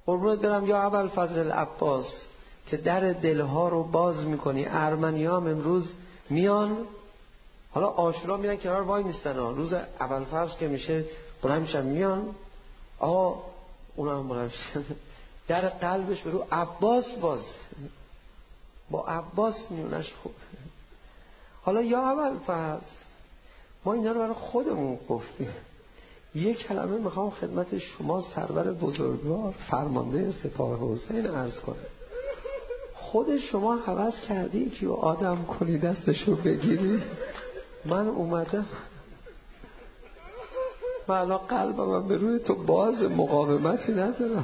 قربونت برم یا ابوالفضل العباس که در دلها رو باز میکنی. ارمنی‌ها هم امروز میان، حالا عاشورا میرن کنار وای میستن، روز ابوالفضل که میشه بلند میشن میان، آقا اونم بلند میشن در قلبش به رو عباس باز، با عباس میونش خوب. حالا یا ابوالفضل ما اینا رو برای خودمون گفتیم. یک کلمه میخوام خدمت شما سرور بزرگوار فرمانده سپاه حسین عرض کنم. خود شما هوس کردی که آدم کنی دستشو بگیری؟ من اومدم، من الان قلبم به روی تو باز، مقاومتی ندارم.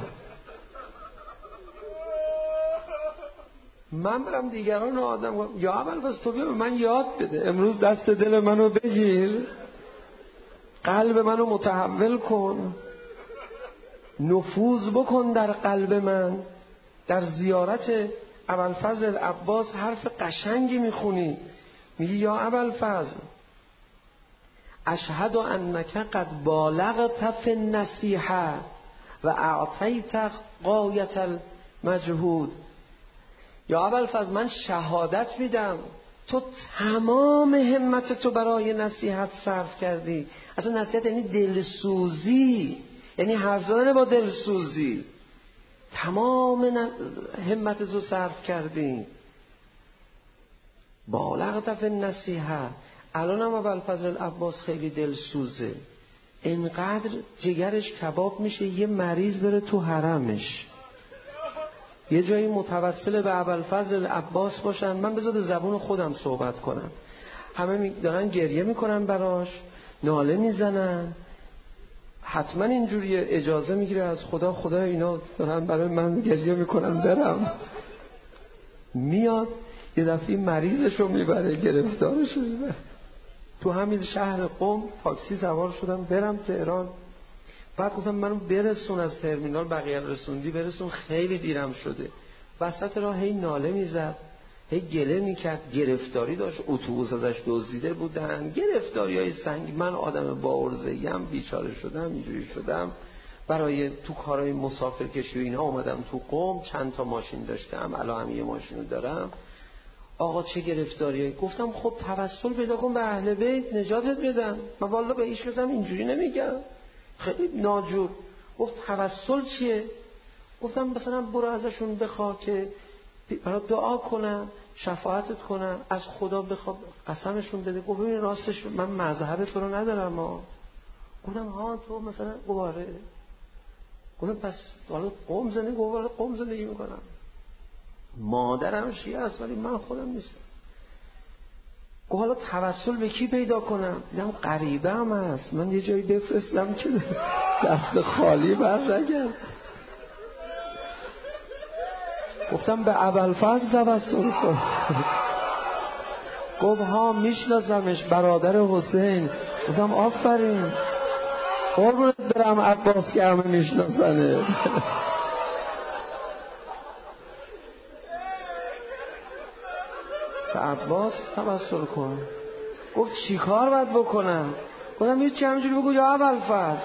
من برم دیگران آدم کنم. یا ابوالفضل تو بیا به من یاد بده، امروز دست دل منو بگیر، قلب منو متحول کن، نفوذ بکن در قلب من. در زیارت ابوالفضل العباس حرف قشنگی میخونی، میگی یا ابوالفضل اشهد انک قد بالغت فی النصیحه و اعطیت غایت المجهود. یا ابوالفضل من شهادت میدم تو تمام همت تو برای نصیحت صرف کردی. اصلا نصیحت یعنی دلسوزی، یعنی حرف زدن با دلسوزی. تمام همت تو صرف کردی. بالغت فی النصیحه. الان هم ابوالفضل العباس خیلی دلسوزه، اینقدر جگرش کباب میشه یه مریض بره تو حرمش، یه جایی متوسل به ابوالفضل العباس باشن. من بذار به زبون خودم صحبت کنم. همه دارن گریه میکنن براش، ناله میزنن. حتما اینجوری اجازه میگیره از خدا، خدا اینا دارن برای من گریه میکنن برم. میاد یه دفعه مریضشو میبره، گرفتارشو میبره. تو همین شهر قم تاکسی سوار شدم برم تهران. بعد گفتم منو برسون از ترمینال، بقیه رسوندی برسون، خیلی دیرم شده. وسط راه هی ناله میزد، هی گله میکرد، گرفتاری داشت، اتوبوس ازش دزدیده بودن، گرفتاری های سنگین. من آدم با عرضه‌ایم، بیچاره شدم، اینجوری شدم. برای تو کارهای مسافرکشی و اینا اومدم تو قم، چند تا ماشین داشتم، الان هم یه ماشینو دارم. آقا چه گرفتاریه. گفتم خب توسل پیدا کن به اهل بیت نجاتت بدن. من والا به هیچ کس اینجوری نمیگم، خیلی ناجور. گفت توسل چیه؟ گفتم مثلا برو ازشون بخوا که برای دعا کنم، شفاعتت کنم، از خدا بخوا قسمشون بده. گفت ببین راستش من مذهب تو رو ندارم ها. گفتم ها تو مثلا گواره. گفتم پس حالا قم زندگی، گواره قم زندگی میکنم، مادرم شیعه است ولی من خودم نیستم. گفت حالا توسل به کی پیدا کنم؟ دیدم غریبه هم هست، من یه جایی بفرستم که دست خالی بر نگرد. گفتم به ابوالفضل توسل کن. گفت ها میشناسمش، برادر حسین. گفتم آفرین، قربونت برم عباس که همه میشناسنه. به عباس توسل کن. گفت چی کار باید بکنم؟ گفتم یه چی همینجوری بگو یا ابوالفضل.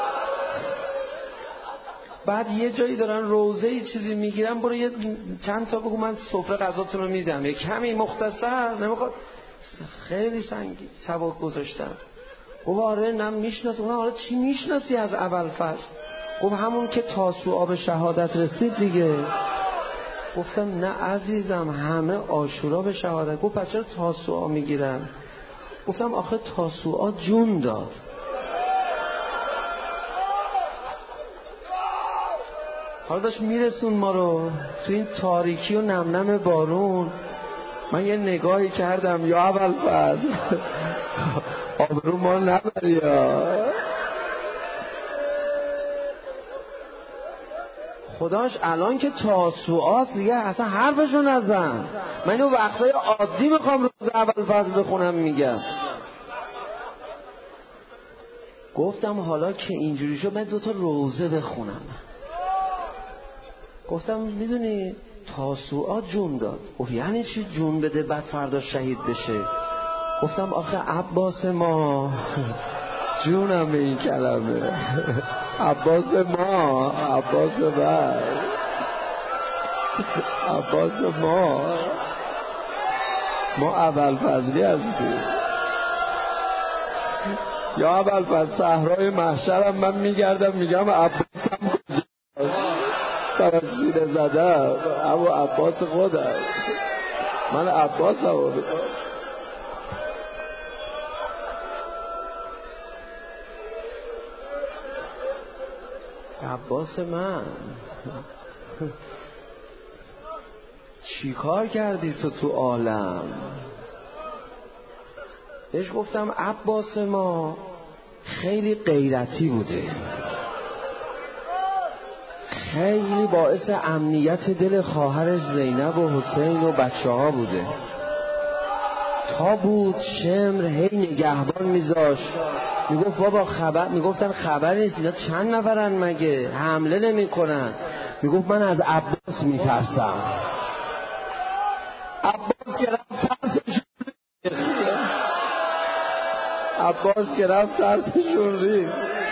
بعد یه جایی دارن روزه ای چیزی میگیرن، برو یه چند تا بگو من سفره غذاتون رو میدم، یه کمی مختصر، نمیخواد خیلی سنگین سبک گذاشتن. گفت آره نم میشناسی. گفتم آره چی میشناسی از ابوالفضل؟ گفت همون که تاسوعا به شهادت رسید دیگه. گفتم نه عزیزم، همه عاشورا به شهادت. گفت پس چرا تاسوعا میگیرن؟ گفتم آخه تاسوعا جون داد. حالا داشت میرسون ما رو تو این تاریکی و نمنم بارون. من یه نگاهی کردم یا ابوالفضل آبرو ما رو نبری یا خداش. الان که تاسوعاست دیگه اصلا حرفشو نزن. من اینو وقتای عادی میخوام روز ابوالفضل بخونم میگم. گفتم حالا که اینجوری شد من 2 تا روزه بخونم. گفتم میدونی تاسوعا جون داد. گفت یعنی چی جون بده بعد فردا شهید بشه؟ گفتم آخه عباس ما جونم به این کلمه. عباس ما، عباس بر، عباس ما ابوالفضلی هستیم. یا ابوالفضل صحرای محشرم من میگردم میگم عباسم کجاست، برای سینه زدم اما عباس خودم، من عباسم رو میکنم. عباس من چی کار کردی تو عالم؟ بهش گفتم عباس ما خیلی غیرتی بوده، خیلی باعث امنیت دل خواهرش زینب و حسین و بچه ها بوده. تا بود شمر هی نگهبان میذاشت، میگفت بابا خبر، میگفتن خبر نیست اینا چند نفرن مگه حمله نمی کنن؟ میگفت من از عباس میترسم. عباس که رفت ترسشون عباس که رفت ترسشون ریخت.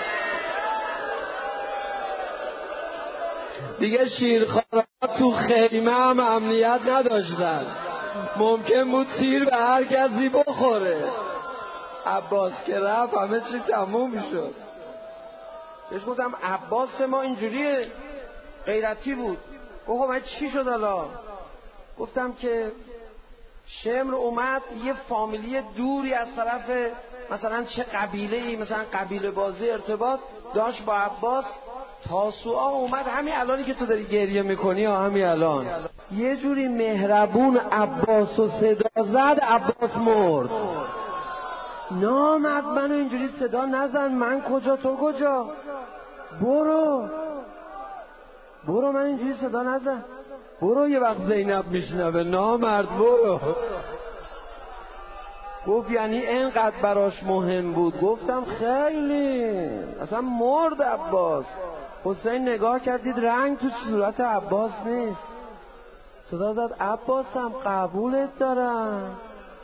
دیگه شیرخوارا تو خیمه هم امنیت نداشتن، ممکن بود تیر به هر کسی بخوره. عباس که رفت همه چی تموم میشد. بهش گفتم عباس ما اینجوریه، غیرتی بود. گفتم من چی شد حالا؟ گفتم که شمر اومد یه فامیلی دوری از طرف مثلا چه قبیله‌ای، مثلا قبیله بازی ارتباط داشت با عباس. تاسوعا اومد، همین الانی که تو داری گریه میکنی همین الان یه جوری مهربون عباس و صدا زد، عباس مرد. نامرد منو اینجوری صدا نزن، من کجا تو کجا، برو من اینجوری صدا نزن، برو. یه وقت زینب میشنوه نامرد برو. گفت یعنی اینقدر براش مهم بود؟ گفتم خیلی، اصلا مرد عباس. حسین نگاه کردید رنگ تو صورت عباس نیست، صدا زد عباسم قبولت دارم،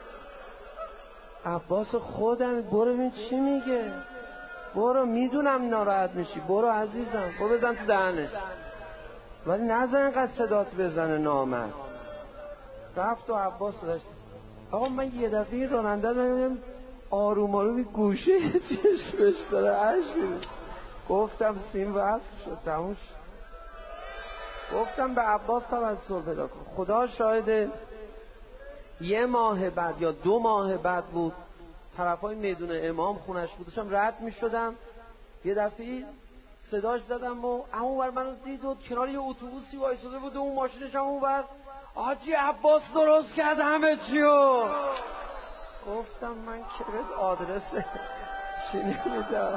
عباس خودم، برو ببین چی میگه، برو میدونم ناراحت میشی، برو عزیزم، برو بزن تو دهنش، ولی نزن اینقدر صدات بزنه نامرد. رفت و عباس داشت. آقا من یه دفعه راننده دارم آروم آرومی گوشه چشمش داره عشق می‌ریزه. گفتم سیم وصل شد، تموم شد. گفتم به عباس توسل پیدا کن. خدا شاهد، یه ماه بعد یا 2 ماه بعد بود، طرفای میدون امام خونش بودشم، رد میشدم یه دفعه صداش زدم و اونور منو دید و کنار یه اتوبوسی وایساده بود و اون ماشینش هم اونور. آجی عباس درست کرد همه چیو. گفتم من که بهت آدرس چی نمیدم.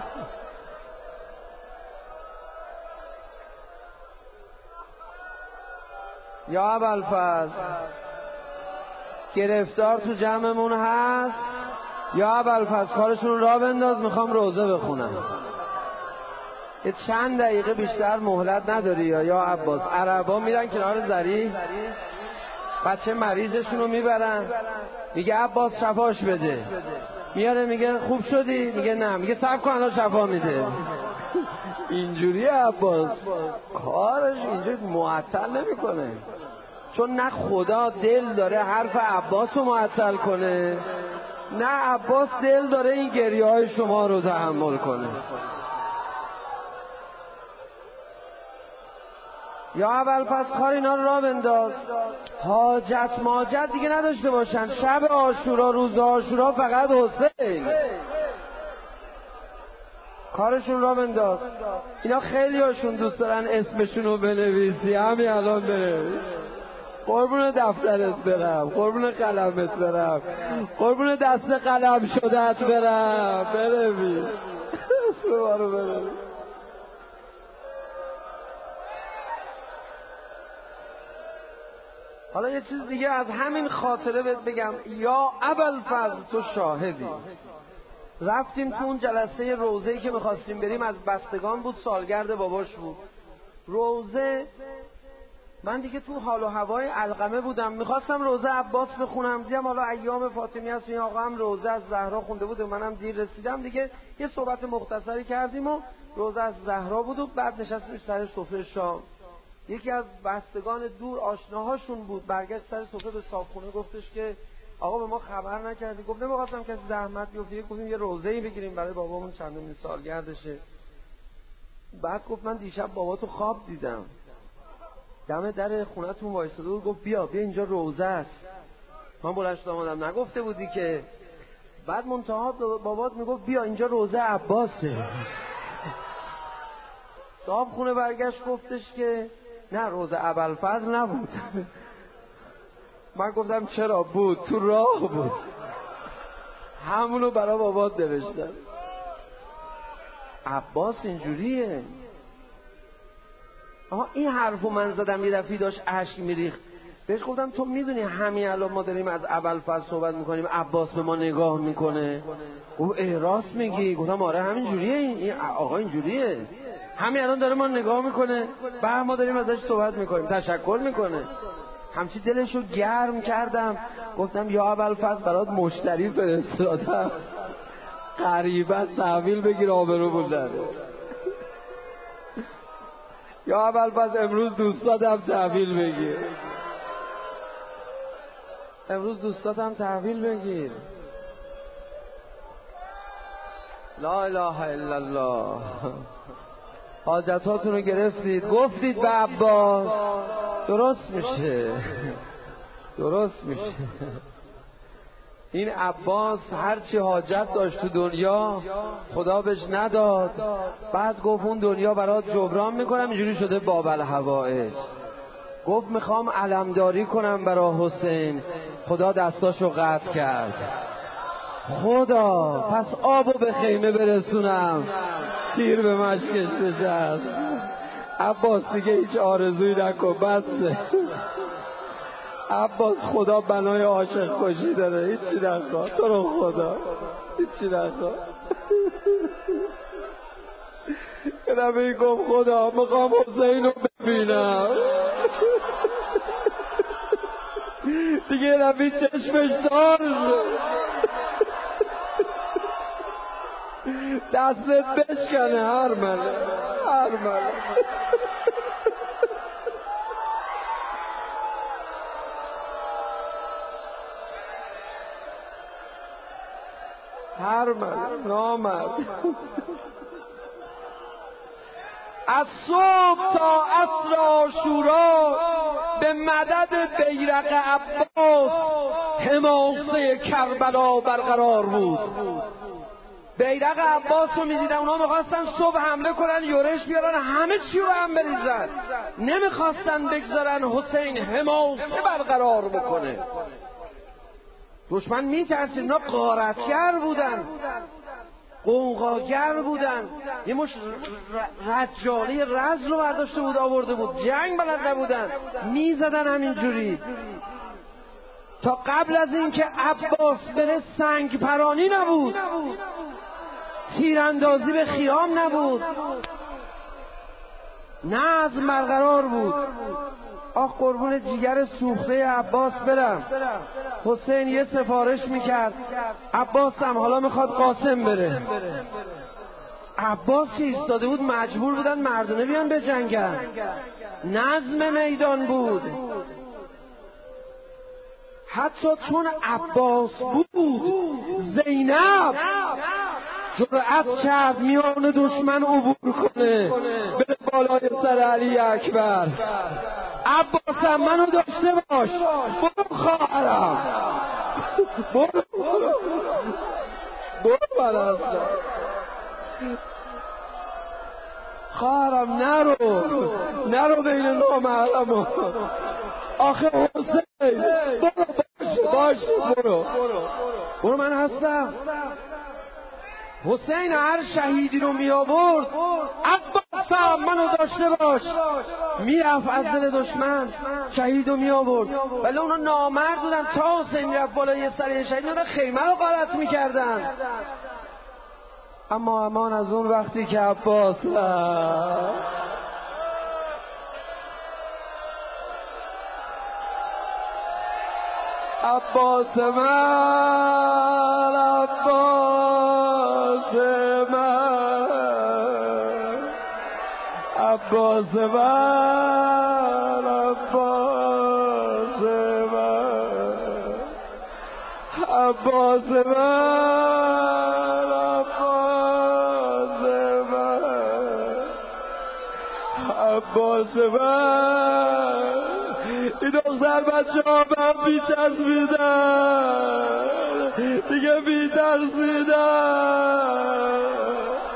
یا ابوالفضل گرفتار تو جمعمون هست؟ یا ابوالفضل کارشون را بنداز، میخوام روزه بخونم. یه چند دقیقه بیشتر مهلت نداری یا عباس؟ عربا میرن کنار زری، بچه مریضشون رو میبرن، میگه عباس شفاش بده، میاره میگه خوب شدی، میگه نه، میگه صبر کن الان شفا میده. اینجوری عباس کارش اینجوری معطل نمیکنه، چون نه خدا دل داره حرف عباس رو معطل کنه، نه عباس دل داره این گریه های شما رو تحمل کنه. یا اول پس کار اینا رو را بنداز، حاجت ماجت دیگه نداشته باشن. شب عاشورا، روز عاشورا فقط حسین، کارشون را بنداز. اینا خیلی هاشون دوست دارن اسمشون رو بنویسی، همین الان بنویس. قربون دفترت برم، قربون قلمت برم، قربون دست قلم شدت برم، بنویس اسم رو بنویس. حالا یه چیز دیگه از همین خاطره بهت بگم. یا ابوالفضل تو شاهدی، رفتیم تو اون جلسه روزه‌ای که می‌خواستیم بریم، از بستگان بود، سالگرد باباش بود. روزه من دیگه تو حال و هوای علقمه بودم، میخواستم روزه عباس بخونم، دیدم حالا ایام فاطمی هست، این آقا هم روزه از زهرا خونده بود و منم دیر رسیدم دیگه، یه صحبت مختصری کردیم و روزه از زهرا بود و بعد نشستیم سر سفره شام. یکی از بستگان دور آشناهاشون بود، برگشت سر سفره به صاحبخونه گفتش که آقا به ما خبر نکردی. گفت نمی‌خواستم کسی زحمت بیفته، گفتیم یه روزه‌ای بگیریم برای بابامون چندمین سالگردشه. بعد گفت من دیشب باباتو خواب دیدم، دم در خونه‌تون وایساده بود، گفت بیا اینجا روزه است. من بلند شدم اومدم، نگفته بودی که؟ بعد منتها بابات میگفت بیا اینجا روزه عباسه. صاحب خونه برگشت گفتش که نه روزه ابوالفضل نبود. من گفتم چرا بود؟ تو راه بود. همونو برای بابات نوشتم. عباس اینجوریه. آها این حرفو من زدم، یه دفعه داشت اشک میریخت. بهش گفتم تو میدونی همین الان ما داریم از ابوالفضل صحبت میکنیم، عباس به ما نگاه میکنه. گفت راست میگی؟ گفتم آره همین جوریه، این آقا اینجوریه، همین الان داره ما نگاه میکنه، بعد ما داریم ازش صحبت میکنیم، تشکر میکنه. همچی دلشو گرم کردم، گفتم یا ابوالفضل برات مشتری فرستادم، قریبا تحویل بگیر آبرو بودن. یا ابوالفضل امروز دوستاتم تحویل بگیر، امروز دوستاتم تحویل بگیر. لا اله الا الله. حاجتاتون رو گرفتید، گفتید به عباس، درست میشه، درست میشه. این عباس هرچی حاجت داشت تو دنیا خدا بهش نداد، بعد گفت اون دنیا برات جبران میکنم، اینجوری شده باب الحوائج. گفت میخوام علمداری کنم برا حسین، خدا دستاشو قطع کرد. خدا پس آبو به خیمه برسونم، تیر به مشکش بشست. عباس دیگه هیچ آرزویی نکن، بسه. عباس خدا بنای عاشق کشی داره، هیچی نکن، تو رو خدا هیچی نکن. یه نبی گفت خدا میخوام حسین رو ببینم. دیگه یه نبی چشمش دار شد، دستت بشکنه هر مله، هر مله. هر مله نامرد. از صبح تا عصر عاشورا به مدد بیرق عباس حماسه کربلا برقرار بود. بیرق عباس رو میدیدن، اونا میخواستن صبح حمله کنن، یورش بیارن، همه چی رو هم بریزن، نمیخواستن بگذارن حسین حماسه برقرار بکنه. دشمن میترسید، اینا غارتگر بودن، قوقاگر بودن، یه مش رجالی رز رو برداشته بود آورده بود، جنگ بلد نبودن، میزدن همینجوری. تا قبل از این که عباس بره سنگ پرانی نبود، تیراندازی به خیام نبود، نظم برقرار بود. آخ قربون جیگر سوخته عباس برم. حسین یه سفارش میکرد، عباس هم حالا میخواد قاسم بره. عباس ایستاده بود، مجبور بودن مردونه بیان به جنگن، نظم میدان بود. حتی چون عباس بود زینب جرأت کرد میان دشمن عبور کنه، بره بالای سر علی اکبر. عباسم منو داشته باش، برو خواهرم، برو برستم خواهرم، نرو بین نامحرم. آخه حسین برو، باش برو من هستم. حسین هر شهیدی رو می آورد، عباسم منو داشته باش، میرفت از دل دشمن شهید رو می آورد. ولی اونا نامرد بودن، تا حسین میرفت بالای سر شهید اونا خیمه رو غارت میکردن. اما امان از اون وقتی که عباس عباس من، عباس من، عباس من، عباس من، عباس من، عباس من، عباس من. این دختر بچه ها به هم بیچسبیدن دیگه، بی‌ترسیدن.